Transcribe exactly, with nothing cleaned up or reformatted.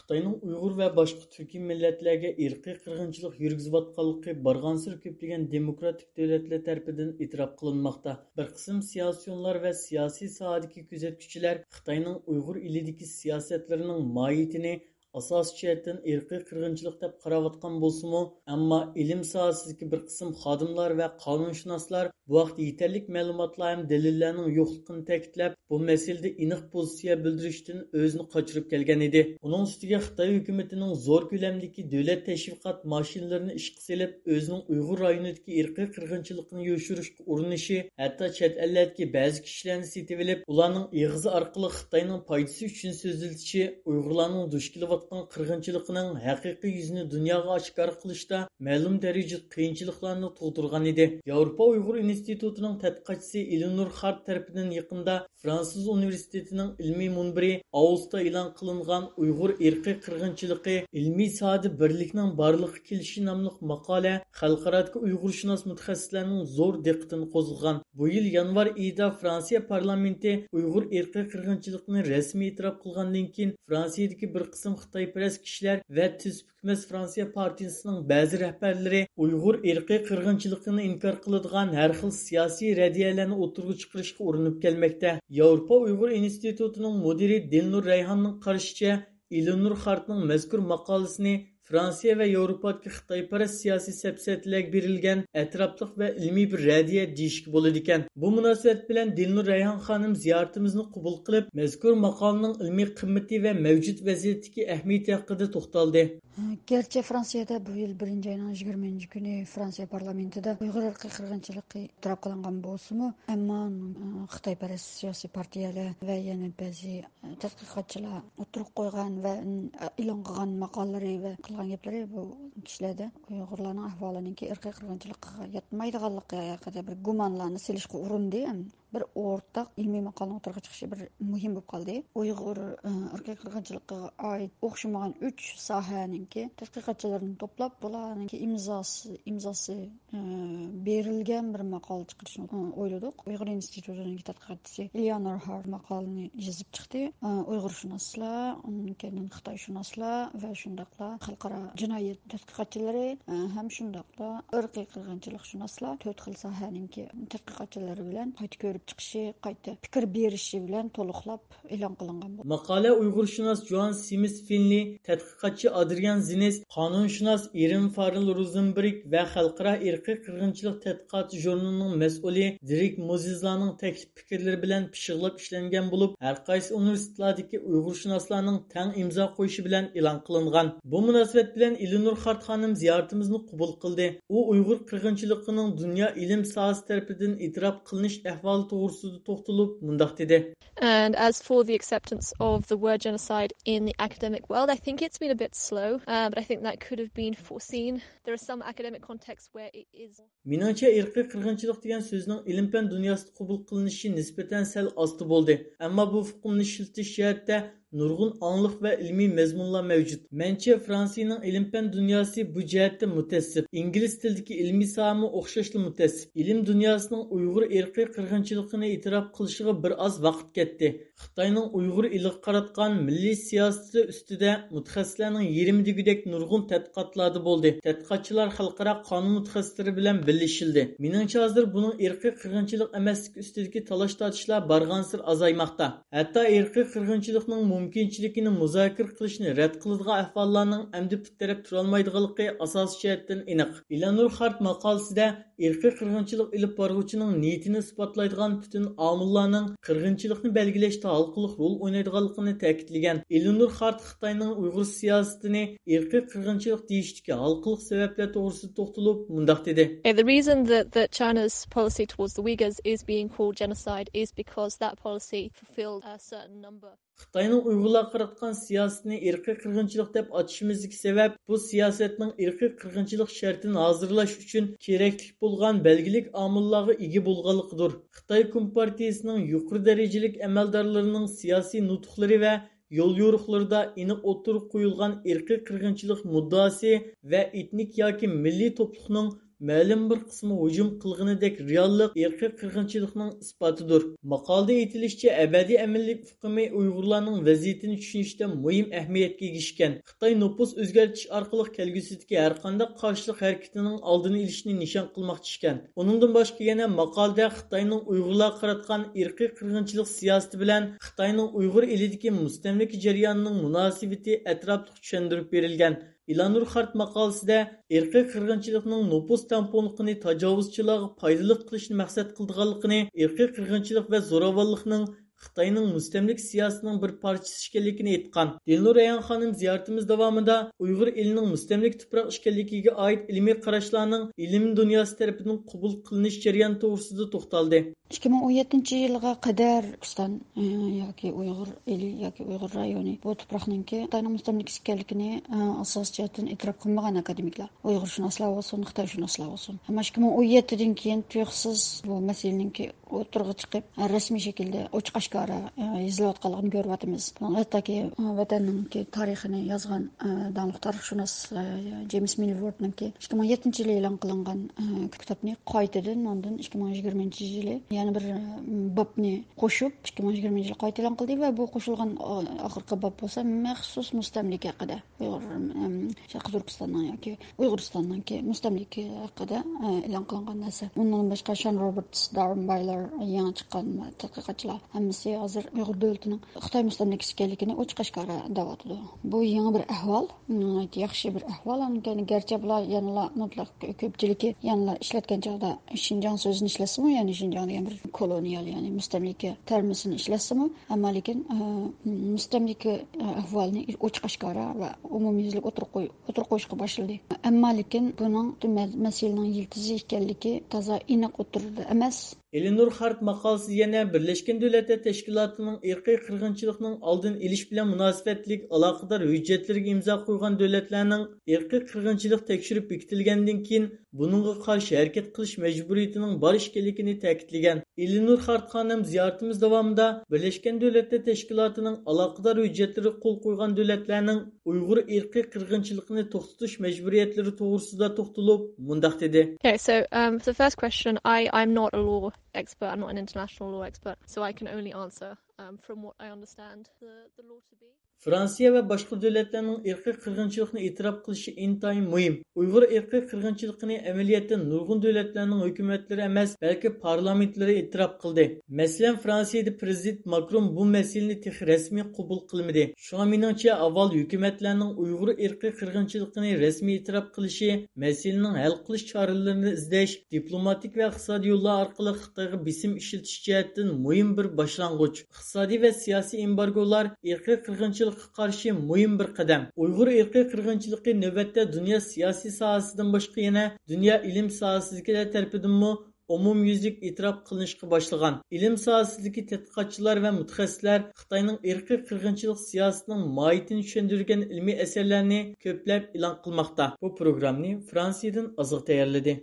Xitoyning Uyg'ur va boshqa turkiy millatlarga irqiy qirg'inchilik yurgizayotganligi barg'ansir ko'plagan demokratik davlatlar tarafidan e'tirof qilinmoqda. Bir qism siyosiyonlar va siyosiy sohadagi kuzatuvchilar Xitoyning Uyg'ur elidagi siyosatlarining mohiyatini asos jihatdan irqiy qirg'inchilik deb qarayotgan bo'lsa-mu, ammo ilm sohasidagi bir qism xodimlar va qonunshunoslar bu vaqt yetarli ma'lumotlar ham dalillarning yo'qligini ta'kidlab, bu masalada aniq pozitsiya bildirishdan o'zini qochirib kelgan edi. Uning ustiga Xitoy hukumatining zo'r ko'lamdagi davlat tashviqot mashinalarini ishga solib, o'zining Uyg'ur rayonidagi irqiy qirg'inchilikni yo'shirishga urinishi, hatto chet ellardagi ba'zi kishilarni setib olib, ularning eg'izi orqali Xitoyning foydasi uchun so'ziltishi Uyg'urlarning duch kelayotgan qirg'inchiligining haqiqiy yuzini dunyoga oshkor qilishda ma'lum darajada qiyinchiliklarni tug'dirgan edi. Yevropa Uyg'ur institutining tadqiqotchisi Elinor Hart tomonidan yaqinda Fransuz universitetining ilmiy munbiri Avgustda e'lon qilingan Uyg'ur irqiy qirg'inchiligi ilmiy sohada birlikning borligi kelishi nomli maqola xalqarodagi Uyg'urshunos mutaxassislarning zo'r diqqatini qo'zg'agan. Bu yil yanvar oyida Fransiya parlamenti Uyg'ur irqiy qirg'inchiligini rasmiy e'tirof qilgandan keyin Fransiyadagi bir qism Xitoyparast kishilar va Tuzpukmas Fransiya partiyasining ba'zi rahbarlari Uyg'ur irqiy qirg'inchiligini inkor qiladigan har xil siyosiy radiyalarni o'tirg'i chiqarishga urinib kelmoqda. Yevropa Uyg'ur institutining mudiri Dilnur Rayhonning qarashicha, Elinor Hartning mazkur maqolasini Fransiya va Yevropadagi Xitoyparast siyosiy siyosatlarga berilgan atrofliq va ilmiy bir radiya deyishga bo'ladi ekan. Bu munosabat bilan Dilnur Rayhon xonim ziyoratimizni qabul qilib, mazkur maqolaning ilmiy qimmati va mavjud vaziyatdagi ahamiyati haqida to'xtaldi. Gerçi Fransiyada bu yil birinchi oyning yigirmanchi kuni Fransiya parlamentida Uyg'ur irqiy qirg'inchiligi e'tirof qilingan bo'lsa-mu, ammo Xitoyparast siyosiy partiyalar va yana ba'zi tadqiqotchilar o'tirib qo'ygan va e'lon qilgan maqolalari va qilgan gaplari bu kishilarda Uyg'urlarning ahvolininki irqiy qirg'inchilikqa yetmaydiganligi haqida bir gumonlarni silishga urindi. Bir o'rtaq ilmiy maqolani o'tirg'i chiqishi bir muhim bo'lib qoldi. Uyg'ur irqiy qirg'inchilikqa oid o'xshamagan uch sohaninki tadqiqotchilarni to'plab, bularning imzosi imzosi berilgan bir maqola chiqarishni o'yladik. Uyg'ur institutining tadqiqotchisi Eleanor Hart maqolani yozib chiqdi. Uyg'urshunoslar, keyin Xitoyshunoslar va shundaqla xalqaro jinoyat tadqiqotchilari ham shundaqla irqiy qirg'inchilikshunoslar to'rt xil sohaninki tadqiqotchilari bilan qayta ko'rib chiqishi, qayta fikr berishi bilan to'liqlab e'lon qilingan bo'ldi. Maqola Uyg'urshunos Joan Simis Finley, tadqiqotchi Adrian Zines, qonunshunos Erin Farrell Rosenberg va xalqaro irqiy qirg'inchilik tadqiqoti jurnalining mas'uli Derek Mozizlarning taklif fikrlari bilan pishiqlab ishlangan bo'lib, har qaysi universitetlardagi Uyg'urshunoslarning tang imzo qo'yishi bilan e'lon qilingan. Bu munosabat bilan Elinor Hart xonim ziyoratimizni qabul qildi. U Uyg'ur qirg'inchiligining dunyo ilm sohasi tomonidan e'tirof qilinish ahvoli to'g'risida to'xtalib mundaq dedi. And as for the acceptance of the word genocide in the academic world, I think it's been a bit slow, uh, but I think that could have been foreseen. There are some academic contexts where it is. Menimcha irqiy qirg'inchilik degan so'zning ilm-fan dunyosida qabul qilinishi nisbatan sal osti bo'ldi. Ammo bu fikrni ishiltish jihatda nurg'un angliq va ilmiy mazmunlar mavjud. Mencha Fransiyaning ilm-fan dunyosi bu jihatda mutassib. Ingliz tilidagi ilmiy sohami o'xshashli mutassib. Ilm dunyosining Uyg'ur irqiy qirg'inchiligini e'tirof qilishiga bir oz vaqt ketdi. Xitoyning Uyg'ur iliga qaratgan milliy siyosati ustida mutaxassislarning yarim degudek nurg'un tadqiqotlar bo'ldi. Tadqiqotchilar xalqaro qonun mutaxassislari bilan birlashildi. Meningcha hozir buning irqiy qirg'inchilik emasligi ustidagi talash-tortishlar barg'ansir azaymoqda. Hatto irqiy qirg'inchilikning mumkinchiligini muzokara qilishni rad qiladigan ahvollarning amdi bir taraf tura olmaydiganligi asosiy jihatdan aniq. Elinor Hart maqolasida irqiy qirg'inchilik ilib boruvchining niyatini isbotlaydigan butun omillarning qirg'inchilikni belgilashda halqiliq rol o'ynaydiganligini ta'kidlagan. Elinor Hart Xitoyning Uyg'ur siyosatini irqiy qirg'inchilik deyishdagi halqiliq sabablar to'g'risida to'xtalib mundaq dedi. The reason that, that China's policy towards the Uyghurs is being called genocide is because that policy fulfilled a certain number. Xitoyning Uyg'urlarga qaratgan siyosatini irqiy qirg'inchilik deb atashimizdagi sabab bu siyosatning irqiy qirg'inchilik shartini hozirlash uchun kerakli bo'lgan belgilik omillarga ega bo'lganligidir. Xitoy Kompartiyasining yuqori darajalik amaldorlarining siyosiy nutqlari va yo'l yo'riqlarida aniq o'tirib qo'yilgan irqiy qirg'inchilik muddaosi va etnik yoki milliy to'pliqning ma'lum bir qismi hujum qilganidek reallik irqiy qirg'inchilikning isbotidir. Maqolada aytilishicha, abadiy aminlik hukmi Uyg'urlarning vaziyatini tushunishda muhim ahamiyatga ega ekan. Xitoy nupus o'zgartirish orqali kelgusidagi har qanday qarshilik harakatining oldini olishni nishon qilmoqchi ekan. Uningdan boshqa yana maqolada Xitoyning Uyg'urlarga qaratgan irqiy qirg'inchilik siyosati bilan Xitoyning Uyg'ur elidagi mustamlika jarayonining munosabati atrofli tushuntirib berilgan. İlanur Xart maqolasida irqiy qirg'inchilikning nupus tamponligini tajovuzchilarga foydali qilishni maqsad qilganligini, irqiy qirg'inchilik va zo'ravonlikning Xitoyning mustamlik siyosatining bir parchasi ekanligini aytgan. Dilnur Ayhan xonim ziyoratimiz davomida Uyg'ur elining mustamlik tuproq ekanligiga oid ilmiy qarashlarning ilm dunyosi tomonidan qabul qilinish jarayoni to'g'risida to'xtaldi. ikki ming o'n yettinchi yilga qadar Turkiston yoki Uyg'ur eli yoki Uyg'ur rayoni bu tuproqninki Xitoyning mustamlik ekanligini asos jihatdan e'tirof qilmagan akademiklar, Uyg'urshunoslar bo'lsin, Xitoyshunoslar bo'lsin. Ammo ikki ming o'n yettidan keyin tuyuqsiz bu masalaninki o'tirg'i chiqib, rasmiy shaklda ochiq oshkora yozilayotganligini ko'ryapmiz. Hattoki vatanninki tarixini yozgan davlat tarixshunos James Milwardninki ikki ming o'n yettinchi yil e'lon qilingan kitobni qaytadan ondan ikki ming yigirmanchi yili yana bir bobni qo'shib ikki ming yigirmanchi yil qayta e'lon qildi va bu qo'shilgan oxirgi bob bo'lsa maxsus mustamlika haqida Uyg'ur Sharqiy Turkistondan yoki Uyg'uristondanki mustamlika haqida e'lon qilingan narsa. Undan boshqa Sean Roberts, Darren Byler yangi chiqqan tadqiqotchilar hammasi hozir Uyg'ur davlatining Xitoy mustamlikasi ekanligini ochiq oshkora da'vatidi. Bu yangi bir ahvol, yaxshi bir ahvol. Ya'ni garchi bular yana mutlaq ko'pchiligi yana ishlatgan chog'da Xinjiang so'zini ishlasimi, ya'ni Xinjiang degan bir kolonial, ya'ni mustamlika termisini ishlasimi, ammo lekin mustamlika ahvolini ochiq oshkora va umumyuzlik o'tirib qo'y o'tirib qo'yishga boshladi. Ammo lekin buning masalaning yildizi ekanligi toza aniq o'tirdi emas. Elinur Xart maqolasi yana Birleşken Devletler Teşkilatı'nın irqiy qirg'inchilikning oldini olish bilan munosabatlik aloqador hujjatlarga imzo qo'ygan davlatlarning irqiy qirg'inchilik tekshirib bekitilgandan keyin buningga qarshi harakat qilish majburiyatining bor ekanligini ta'kidlagan. Elinur Xart xonim ziyoratimiz davomida Birleşken Devletler Teşkilatı'nın aloqador hujjatlariga qo'l qo'ygan davlatlarning Uyg'ur irqiy qirg'inchilikni to'xtatish majburiyatlari to'g'risida to'xtalib mundaq dedi. Okay, so um, the first question, I I'm not a law expert. I'm not an international law expert, so I can only answer um, from what I understand the, the law to be. Fransiya va boshqa davlatlarning irqiy qirg'inchilikni e'tirof qilishi intayin muhim. Uyg'ur irqiy qirg'inchiligini amaliyotda nurg'un davlatlarning hukumatlari emas, balki parlamentlari e'tirof qildi. Masalan, Fransiyada prezident Macron bu masalani texnik rasmiy qabul qilmadi. Shunga meningcha avval hukumatlarning Uyg'ur irqiy qirg'inchiligini rasmiy e'tirof qilishi, masalaning hal qilish choralarini izlash, diplomatik va iqtisodiy yo'llar orqali Xitoyga bisim ishlatish jihatdan muhim bir boshlang'ich. Iqtisodiy va siyosiy embargolar irqiy qirg'inchilik qarshi muhim bir qadam. Uyg'ur irqiy qirg'inchiligi navbatda dunyo siyosiy sohasidan boshqa yana dunyo ilm sohasidagilar tarafidanmi umumyuzlik e'tirof qilinishga boshlagan. Ilm sohasidagi tadqiqotchilar va mutaxassislar Xitoyning irqiy qirg'inchilik siyosatining mohiyatini tushuntirgan ilmiy asarlarni ko'plab e'lon qilmoqda. Bu programmani Fransiyadan Azig tayyorladi.